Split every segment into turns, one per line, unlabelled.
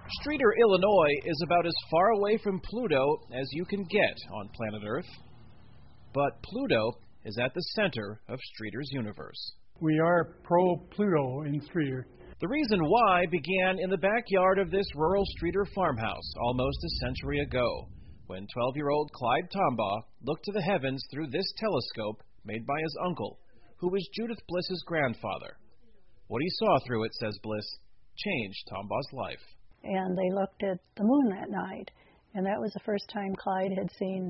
Streator, Illinois is about as far away from Pluto as you can get on planet Earth. But Pluto is at the center of Streator's universe.
We are pro-Pluto in Streator.
The reason why began in the backyard of this rural Streator farmhouse almost a century ago, when 12-year-old Clyde Tombaugh looked to the heavens through this telescope made by his uncle, who was Judith Bliss's grandfather. What he saw through it, says Bliss, changed Tombaugh's life.
And they looked at the moon that night, and that was the first time Clyde had seen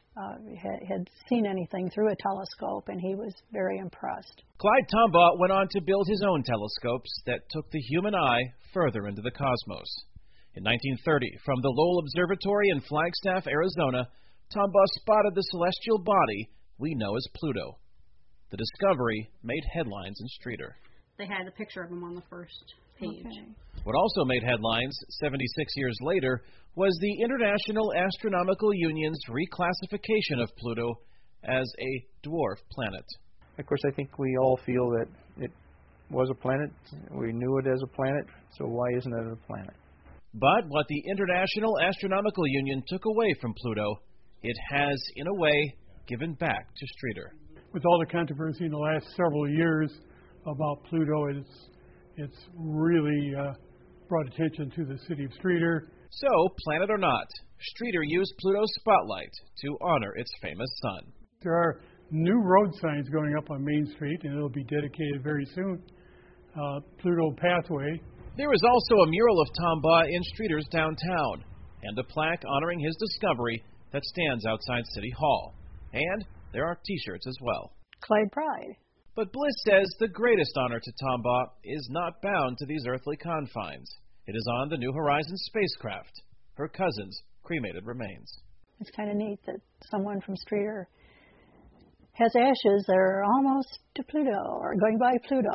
anything through a telescope, and he was very impressed.
Clyde Tombaugh went on to build his own telescopes that took the human eye further into the cosmos. In 1930, from the Lowell Observatory in Flagstaff, Arizona, Tombaugh spotted the celestial body we know as Pluto. The discovery made headlines in Streator.
They had a picture of him on the first page.
Okay.
What also made headlines 76 years later was the International Astronomical Union's reclassification of Pluto as a dwarf planet.
Of course, I think we all feel that it was a planet. We knew it as a planet, so why isn't it a planet?
But what the International Astronomical Union took away from Pluto, it has, in a way, given back to Streator.
With all the controversy in the last several years about Pluto, it's really brought attention to the city of Streator.
So, planet or not, Streator used Pluto's spotlight to honor its famous sun.
There are new road signs going up on Main Street, and it'll be dedicated very soon. Pluto Pathway.
There is also a mural of Tombaugh in Streator's downtown, and a plaque honoring his discovery that stands outside City Hall. And there are T-shirts as well.
Clyde Pride.
But Bliss says the greatest honor to Tombaugh is not bound to these earthly confines. It is on the New Horizons spacecraft, her cousin's cremated remains.
It's kind of neat that someone from Streator has ashes that are almost to Pluto, or going by Pluto.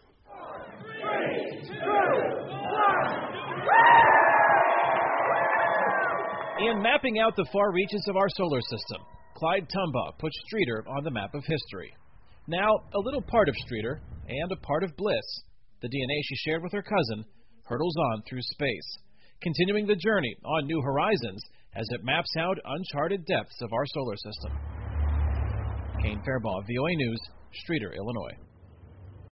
3, 2, 1.
In mapping out the far reaches of our solar system, Clyde Tombaugh put Streator on the map of history. Now, a little part of Streator, and a part of Bliss, the DNA she shared with her cousin, hurtles on through space, continuing the journey on New Horizons as it maps out uncharted depths of our solar system. Kane Fairbaugh, VOA News, Streator, Illinois.